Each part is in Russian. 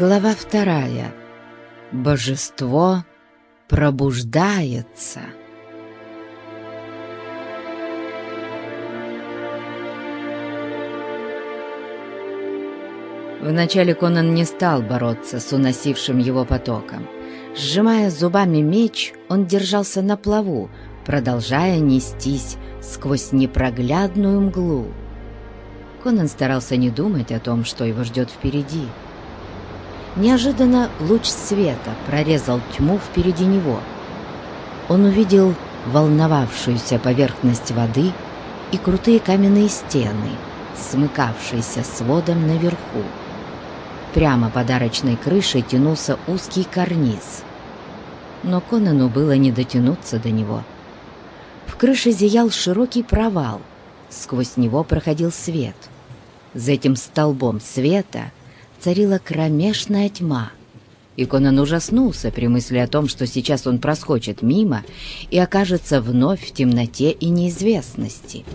Глава 2. Божество пробуждается. Вначале Конан не стал бороться с уносившим его потоком. Сжимая зубами меч, он держался на плаву, продолжая нестись сквозь непроглядную мглу. Конан старался не думать о том, что его ждет впереди. Неожиданно луч света прорезал тьму впереди него. Он увидел волновавшуюся поверхность воды и крутые каменные стены, смыкавшиеся сводом наверху. Прямо под арочной крышей тянулся узкий карниз. Но Конану было не дотянуться до него. В крыше зиял широкий провал. Сквозь него проходил свет. За этим столбом света царила кромешная тьма, и Конан ужаснулся при мысли о том, что сейчас он проскочит мимо и окажется вновь в темноте и неизвестности.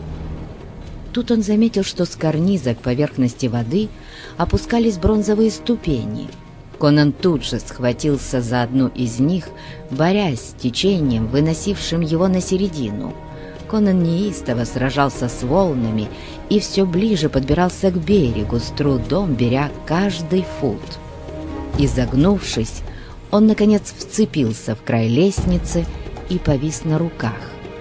Тут он заметил, что с карниза к поверхности воды опускались бронзовые ступени. Конан тут же схватился за одну из них, борясь с течением, выносившим его на середину. Конан неистово сражался с волнами и все ближе подбирался к берегу, с трудом беря каждый фут. Изогнувшись, он, наконец, вцепился в край лестницы и повис на руках.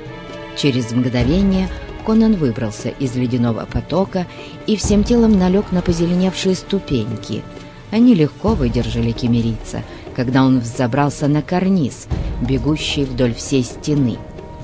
Через мгновение Конан выбрался из ледяного потока и всем телом налег на позеленевшие ступеньки. Они легко выдержали киммерийца, когда он взобрался на карниз, бегущий вдоль всей стены.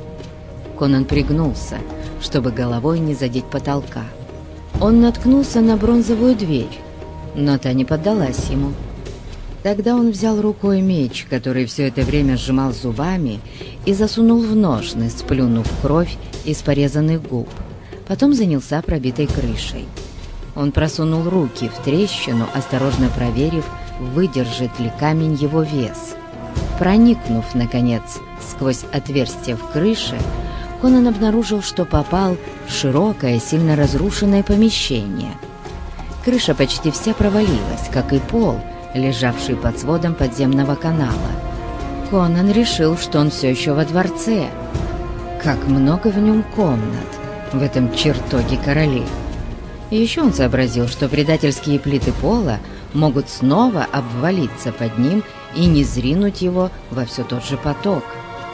Конан пригнулся, чтобы головой не задеть потолка. Он наткнулся на бронзовую дверь, но та не поддалась ему. Тогда он взял рукой меч, который все это время сжимал зубами, и засунул в ножны, сплюнув кровь из порезанных губ. Потом занялся пробитой крышей. Он просунул руки в трещину, осторожно проверив, выдержит ли камень его вес. Проникнув, наконец, сквозь отверстие в крыше, Конан обнаружил, что попал в широкое, сильно разрушенное помещение. Крыша почти вся провалилась, как и пол, лежавший под сводом подземного канала. Конан решил, что он все еще во дворце. Как много в нем комнат, в этом чертоге королей. И еще он сообразил, что предательские плиты пола могут снова обвалиться под ним и низвергнуть его во все тот же поток.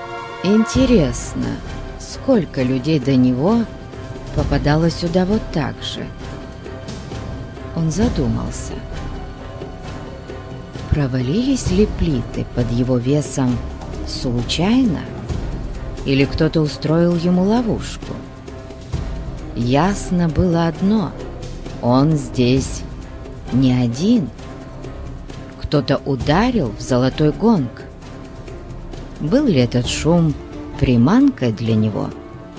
Интересно, сколько людей до него попадало сюда вот так же? Он задумался. Провалились ли плиты под его весом случайно? Или кто-то устроил ему ловушку? Ясно было одно: он здесь не один. Кто-то ударил в золотой гонг. Был ли этот шум приманкой для него?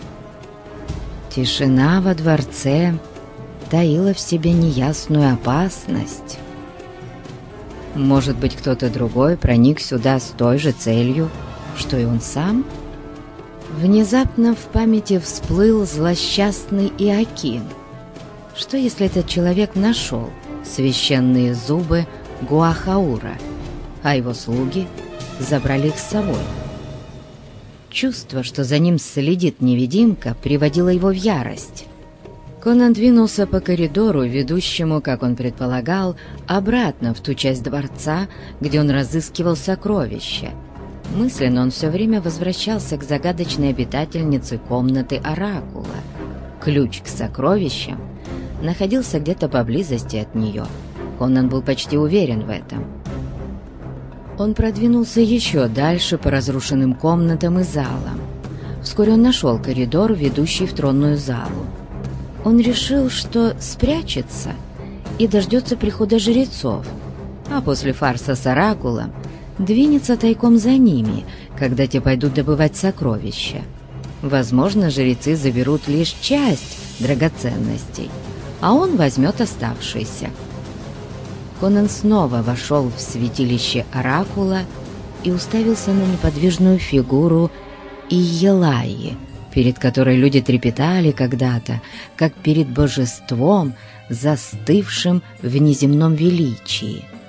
Тишина во дворце таила в себе неясную опасность. Может быть, кто-то другой проник сюда с той же целью, что и он сам? Внезапно в памяти всплыл злосчастный Иоаким. Что, если этот человек нашел священные зубы Гуахаура, а его слуги забрали их с собой? Чувство, что за ним следит невидимка, приводило его в ярость. Конан двинулся по коридору, ведущему, как он предполагал, обратно в ту часть дворца, где он разыскивал сокровища. Мысленно он все время возвращался к загадочной обитательнице комнаты Оракула. Ключ к сокровищам находился где-то поблизости от нее. Конан был почти уверен в этом. Он продвинулся еще дальше по разрушенным комнатам и залам. Вскоре он нашел коридор, ведущий в тронную залу. Он решил, что спрячется и дождется прихода жрецов, а после фарса с Оракулом двинется тайком за ними, когда те пойдут добывать сокровища. Возможно, жрецы заберут лишь часть драгоценностей, а он возьмет оставшиеся. Конан снова вошел в святилище Оракула и уставился на неподвижную фигуру Иелайи, перед которой люди трепетали когда-то, как перед божеством, застывшим в неземном величии.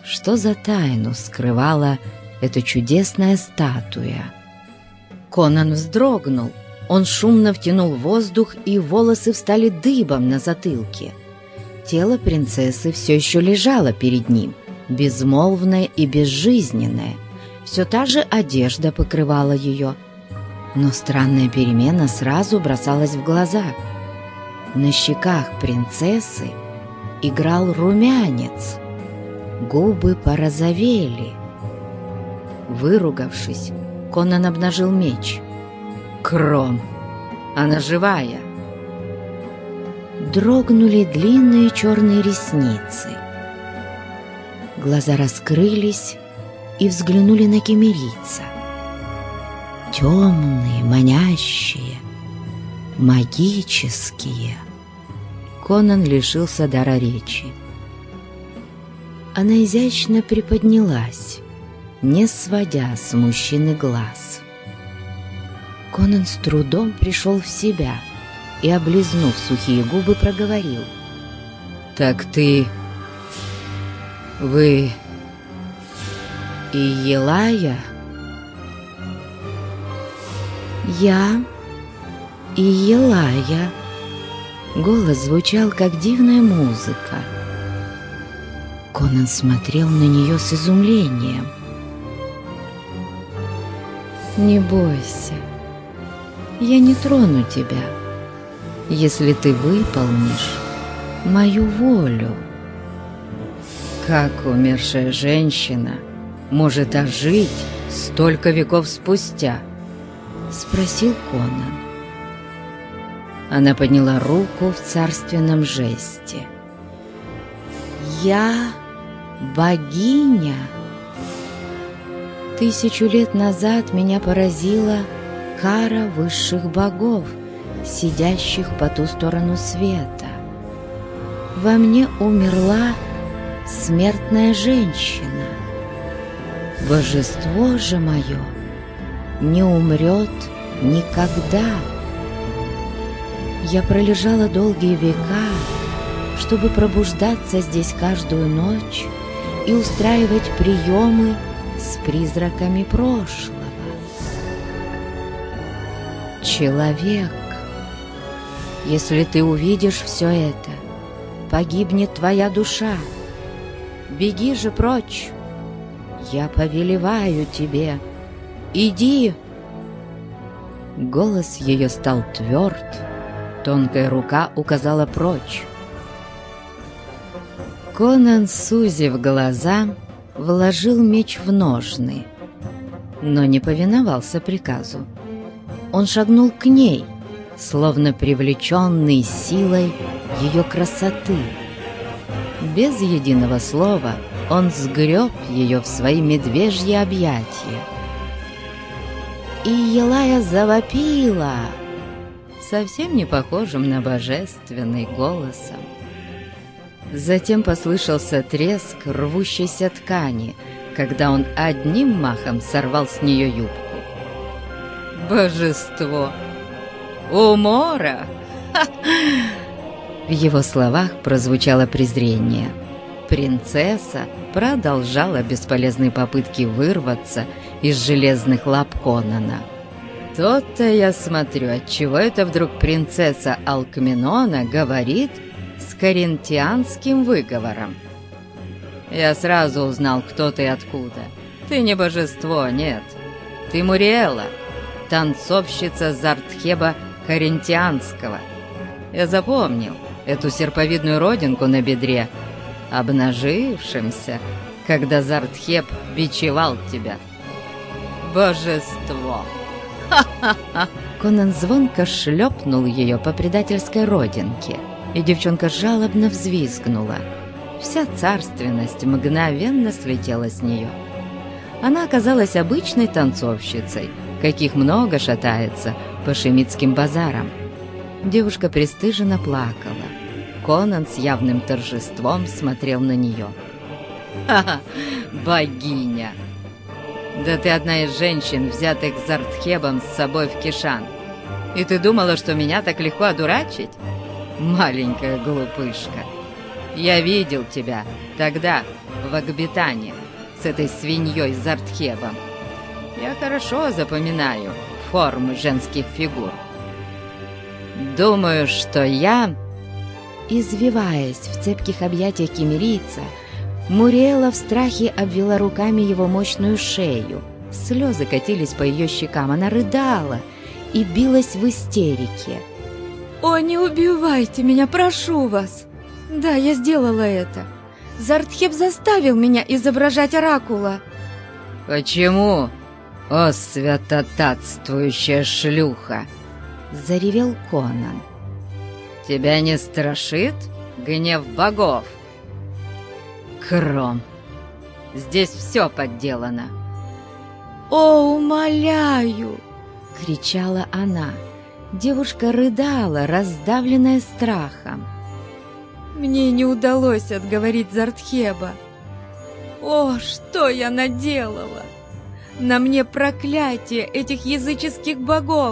Что за тайну скрывала эта чудесная статуя? Конан вздрогнул. Он шумно втянул воздух, и волосы встали дыбом на затылке. Тело принцессы все еще лежало перед ним, безмолвное и безжизненное. Все та же одежда покрывала ее. Но странная перемена сразу бросалась в глаза. На щеках принцессы играл румянец. Губы порозовели. Выругавшись, Конан обнажил меч. «Кром! Она живая!» Дрогнули длинные черные ресницы. Глаза раскрылись и взглянули на кемерийца. Темные, манящие, магические. Конан лишился дара речи. Она изящно приподнялась, не сводя с мужчины глаз. Конан с трудом пришел в себя и, облизнув сухие губы, проговорил: «Так вы и Елая?» «Я и Елая». Голос звучал, как дивная музыка. Конан смотрел на нее с изумлением. «Не бойся, я не трону тебя, если ты выполнишь мою волю». «Как умершая женщина может ожить столько веков спустя?» — спросил Конан. Она подняла руку в царственном жесте. «Я богиня. 1000 лет назад меня поразила кара высших богов, сидящих по ту сторону света. Во мне умерла смертная женщина. Божество же мое не умрет никогда. Я пролежала долгие века, чтобы пробуждаться здесь каждую ночь и устраивать приемы с призраками прошлого. Человек, если ты увидишь все это, погибнет твоя душа. Беги же прочь, я повелеваю тебе, иди!» Голос ее стал тверд, тонкая рука указала прочь. Конан, сузив глаза, вложил меч в ножны, но не повиновался приказу. Он шагнул к ней, словно привлеченный силой ее красоты. Без единого слова он сгреб ее в свои медвежьи объятия. И Елая завопила, совсем не похожим на божественный голосом. Затем послышался треск рвущейся ткани, когда он одним махом сорвал с нее юбку. «Божество! Умора!» В его словах прозвучало презрение. Принцесса продолжала бесполезные попытки вырваться из железных лап Конана. «То-то я смотрю, отчего это вдруг принцесса Алкменона говорит с коринтианским выговором. Я сразу узнал, кто ты и откуда. Ты не божество, нет. Ты Муриэла, танцовщица Зартхеба Коринтианского. Я запомнил эту серповидную родинку на бедре, обнажившимся, когда Зартхеб бичевал тебя. Божество!» Ха-ха-ха! Конан звонко шлепнул ее по предательской родинке, и девчонка жалобно взвизгнула. Вся царственность мгновенно слетела с нее. Она оказалась обычной танцовщицей, каких много шатается по шемитским базарам. Девушка пристыженно плакала. Конан с явным торжеством смотрел на нее. «Ха-ха! Богиня! Да ты одна из женщин, взятых Зартхебом с собой в Кишан. И ты думала, что меня так легко одурачить? Маленькая глупышка! Я видел тебя тогда, в Акбитане с этой свиньей Зартхебом. Я хорошо запоминаю формы женских фигур. Думаю, что я...» Извиваясь в цепких объятиях киммерийца, Муриэла в страхе обвела руками его мощную шею. Слезы катились по ее щекам, она рыдала и билась в истерике. «О, не убивайте меня, прошу вас! Да, я сделала это. Зартхеб заставил меня изображать оракула». «Почему, о святотатствующая шлюха?» — заревел Конан. «Тебя не страшит гнев богов? Кром, здесь все подделано». «О, умоляю!» — кричала она. Девушка рыдала, раздавленная страхом. «Мне не удалось отговорить Зартхеба. О, что я наделала! На мне проклятие этих языческих богов!»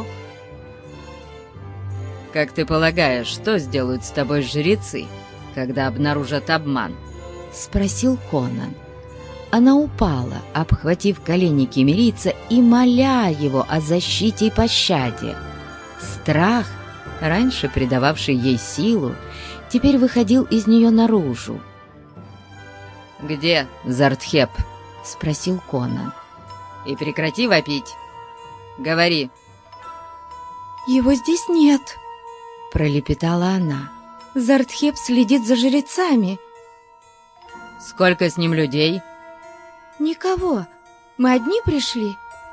«Как ты полагаешь, что сделают с тобой жрецы, когда обнаружат обман?» — спросил Конан. Она упала, обхватив колени киммерийца и моля его о защите и пощаде. Страх, раньше придававший ей силу, теперь выходил из нее наружу. «Где Зартхеб?» — спросил Конан. «И прекрати вопить. Говори». «Его здесь нет», — пролепетала она. «Зартхеб следит за жрецами». «Сколько с ним людей?» «Никого. Мы одни пришли».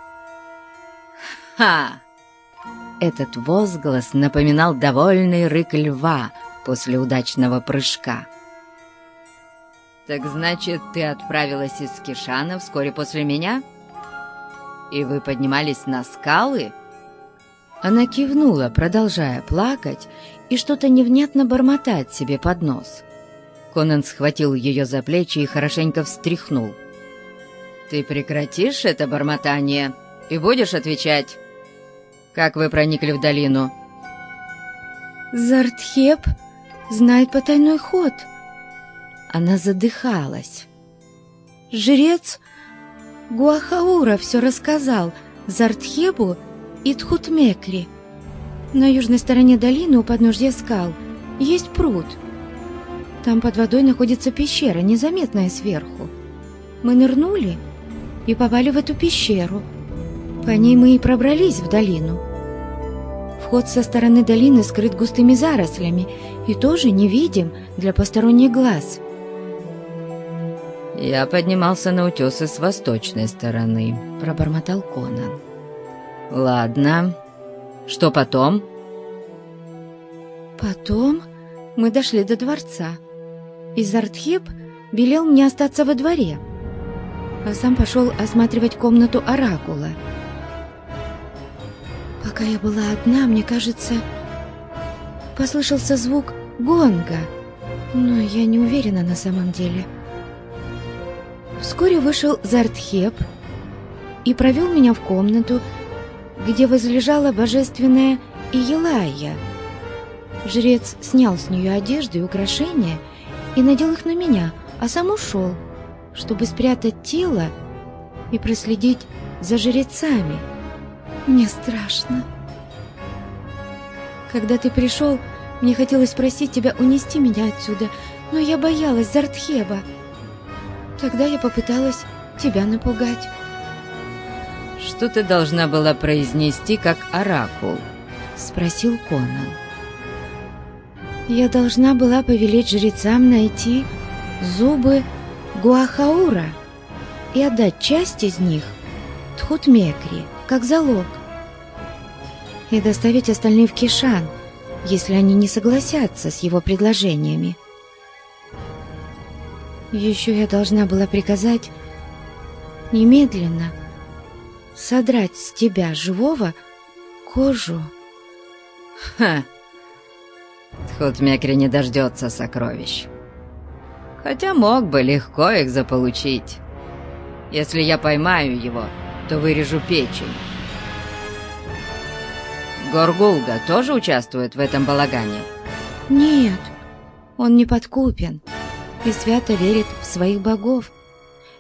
«Ха!» Этот возглас напоминал довольный рык льва после удачного прыжка. «Так значит, ты отправилась из Кишана вскоре после меня? И вы поднимались на скалы?» Она кивнула, продолжая плакать и что-то невнятно бормотать себе под нос. Конан схватил ее за плечи и хорошенько встряхнул. «Ты прекратишь это бормотание и будешь отвечать? Как вы проникли в долину?» «Зартхеб знает потайной ход». Она задыхалась. «Жрец Гуахаура все рассказал Зартхебу и Тхутмекри. На южной стороне долины у подножья скал есть пруд. Там под водой находится пещера, незаметная сверху. Мы нырнули и попали в эту пещеру. По ней мы и пробрались в долину. Вход со стороны долины скрыт густыми зарослями и тоже невидим для посторонних глаз». «Я поднимался на утесы с восточной стороны», — пробормотал Конан. «Ладно. Что потом?» «Потом мы дошли до дворца, и Зартхеб велел мне остаться во дворе, а сам пошел осматривать комнату оракула. Пока я была одна, мне кажется, послышался звук гонга, но я не уверена на самом деле. Вскоре вышел Зартхеб и провел меня в комнату, где возлежала божественная Иелайя. Жрец снял с нее одежду и украшения и надел их на меня, а сам ушел, чтобы спрятать тело и проследить за жрецами. Мне страшно. Когда ты пришел, мне хотелось просить тебя унести меня отсюда, но я боялась Зартхеба. Тогда я попыталась тебя напугать». «Что ты должна была произнести как оракул?» — спросил Конан. «Я должна была повелеть жрецам найти зубы Гуахаура и отдать часть из них Тхутмекри, как залог, и доставить остальные в Кишан, если они не согласятся с его предложениями. Еще я должна была приказать немедленно содрать с тебя, живого, кожу». «Ха! Тхутмекри не дождется сокровищ. Хотя мог бы легко их заполучить. Если я поймаю его, то вырежу печень. Горгулга тоже участвует в этом балагане?» «Нет, он не подкупен и свято верит в своих богов.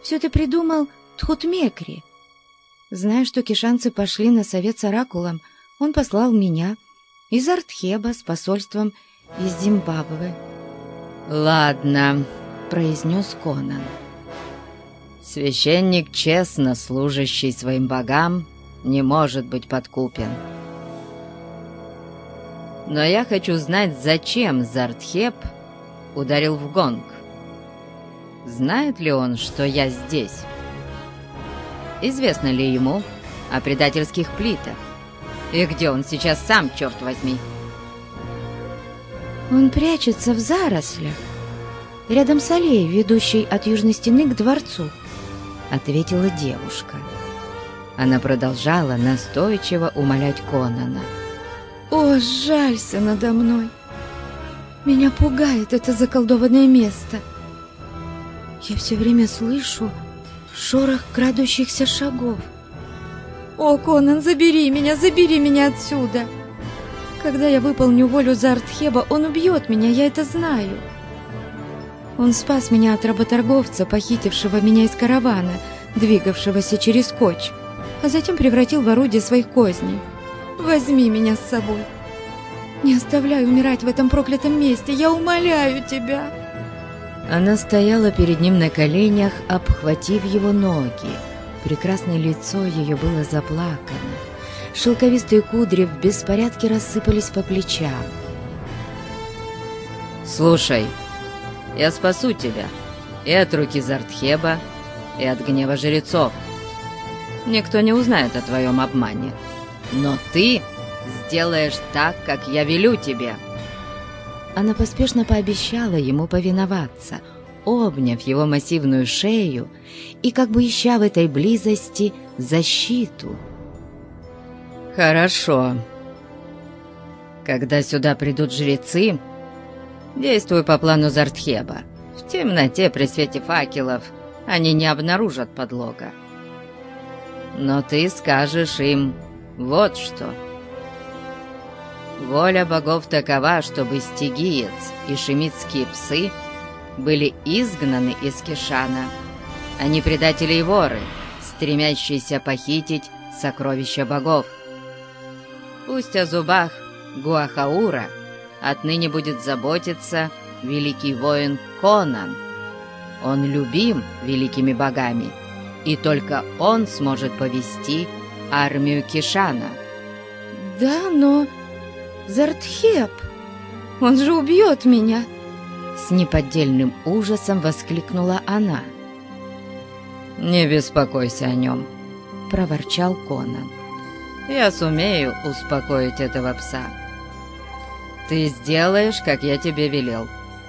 все это придумал Тхутмекри. Зная, что кишанцы пошли на совет с оракулом, он послал меня из Артхеба с посольством из Зимбабве. «Ладно», — произнес Конан. «Священник, честно служащий своим богам, не может быть подкупен. Но я хочу знать, зачем Зартхеб ударил в гонг. Знает ли он, что я здесь? Известно ли ему о предательских плитах? И где он сейчас сам, черт возьми?» Он прячется в зарослях, рядом с аллеей, ведущей от южной стены к дворцу, — ответила девушка. Она продолжала настойчиво умолять Конана. «О, жалься надо мной! Меня пугает это заколдованное место. Я все время слышу шорох крадущихся шагов. О, Конан, забери меня отсюда! Когда я выполню волю Зартхеба, он убьет меня, я это знаю. Он спас меня от работорговца, похитившего меня из каравана, двигавшегося через Коч, а затем превратил в орудие своих козней. Возьми меня с собой. Не оставляй умирать в этом проклятом месте, я умоляю тебя!» Она стояла перед ним на коленях, обхватив его ноги. Прекрасное лицо ее было заплакано. Шелковистые кудри в беспорядке рассыпались по плечам. «Слушай, я спасу тебя и от руки Зартхеба, и от гнева жрецов. Никто не узнает о твоем обмане. Но ты сделаешь так, как я велю тебе». Она поспешно пообещала ему повиноваться, обняв его массивную шею и как бы ища в этой близости защиту. «Хорошо. Когда сюда придут жрецы, действуй по плану Зартхеба. В темноте при свете факелов они не обнаружат подлога. Но ты скажешь им вот что. Воля богов такова, чтобы стигиец и шемитские псы были изгнаны из Кишана. Они предатели и воры, стремящиеся похитить сокровища богов. Пусть о зубах Гуахаура отныне будет заботиться великий воин Конан. Он любим великими богами, и только он сможет повести армию Кишана». «Да, но Зартхеб, он же убьет меня!» С неподдельным ужасом воскликнула она. «Не беспокойся о нем», — проворчал Конан. «Я сумею успокоить этого пса. Ты сделаешь, как я тебе велел.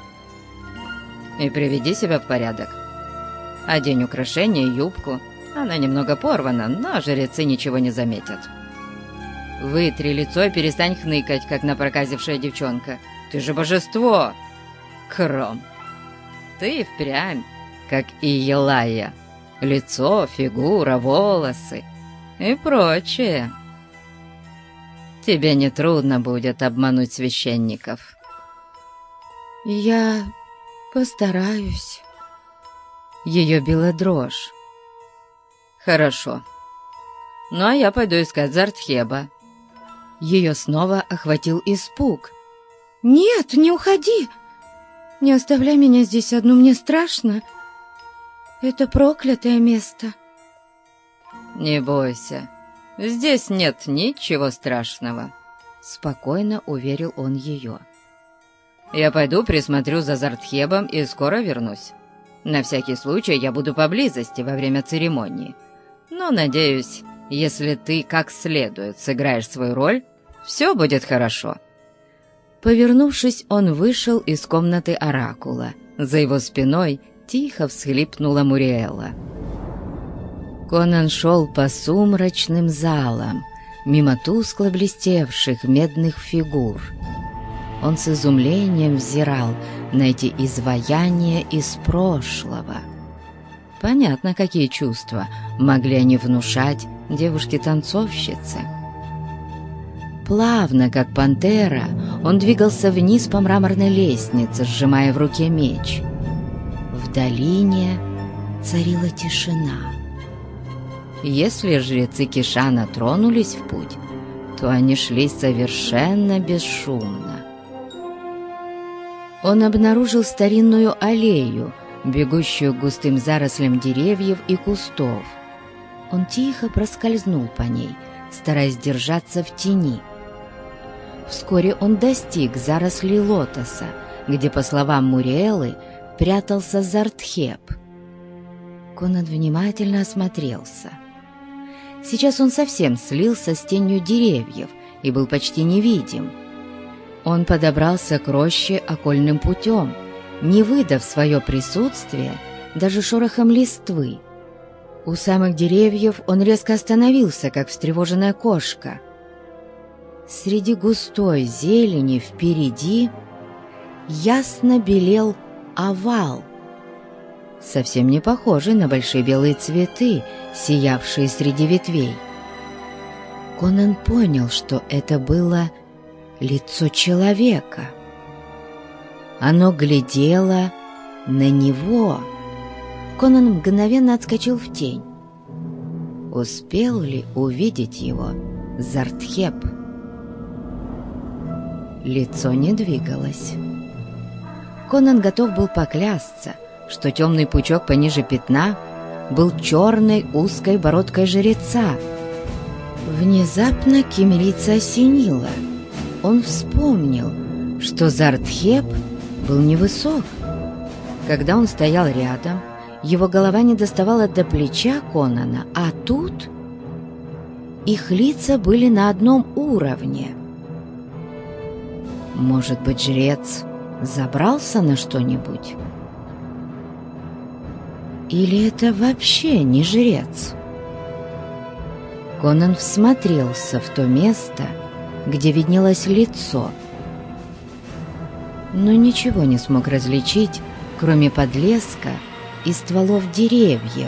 И приведи себя в порядок. Одень украшения и юбку. Она немного порвана, но жрецы ничего не заметят. Вытри лицо и перестань хныкать, как напроказившая девчонка. Ты же божество! Кром, ты впрямь, как и Елая. Лицо, фигура, волосы и прочее. Тебе нетрудно будет обмануть священников». «Я постараюсь». Ее била дрожь. «Хорошо. Ну, а я пойду искать Зартхеба». Ее снова охватил испуг. «Нет, не уходи! Не оставляй меня здесь одну, мне страшно. Это проклятое место». «Не бойся, здесь нет ничего страшного», — спокойно уверил он ее. «Я пойду присмотрю за Зартхебом и скоро вернусь. На всякий случай я буду поблизости во время церемонии. Но, надеюсь, если ты как следует сыграешь свою роль, все будет хорошо». Повернувшись, он вышел из комнаты оракула. За его спиной тихо всхлипнула Муриэла. Конан шел по сумрачным залам, мимо тускло блестевших медных фигур. Он с изумлением взирал на эти изваяния из прошлого. Понятно, какие чувства могли они внушать девушке-танцовщице. Плавно, как пантера, он двигался вниз по мраморной лестнице, сжимая в руке меч. В долине царила тишина. Если жрецы Кишана тронулись в путь, то они шли совершенно бесшумно. Он обнаружил старинную аллею, бегущую к густым зарослям деревьев и кустов. Он тихо проскользнул по ней, стараясь держаться в тени. Вскоре он достиг зарослей лотоса, где, по словам Муриэлы, прятался Зардхеп. Конан внимательно осмотрелся. Сейчас он совсем слился с тенью деревьев и был почти невидим. Он подобрался к роще окольным путем, не выдав свое присутствие даже шорохом листвы. У самых деревьев он резко остановился, как встревоженная кошка. Среди густой зелени впереди ясно белел овал, совсем не похожий на большие белые цветы, сиявшие среди ветвей. Конан понял, что это было лицо человека. Оно глядело на него. Конан мгновенно отскочил в тень. Успел ли увидеть его Зардхеп? Лицо не двигалось. Конан готов был поклясться, что темный пучок пониже пятна был черной узкой бородкой жреца. Внезапно киммерийца осенило. Он вспомнил, что Зардхеп был невысок. Когда он стоял рядом, его голова не доставала до плеча Конана, а тут их лица были на одном уровне. Может быть, жрец забрался на что-нибудь? Или это вообще не жрец? Конан всмотрелся в то место, где виднелось лицо, но ничего не смог различить, кроме подлеска и стволов деревьев.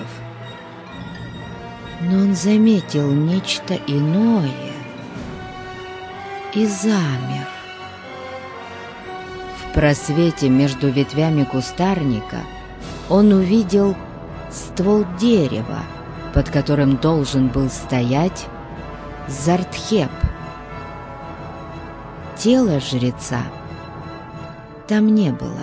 Но он заметил нечто иное и замер. В просвете между ветвями кустарника он увидел ствол дерева, под которым должен был стоять Зардхеп. Тела жреца там не было.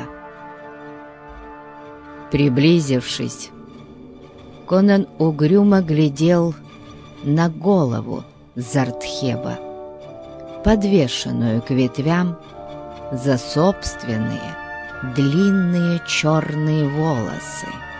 Приблизившись, Конан угрюмо глядел на голову Зардхеба, подвешенную к ветвям за собственные длинные черные волосы.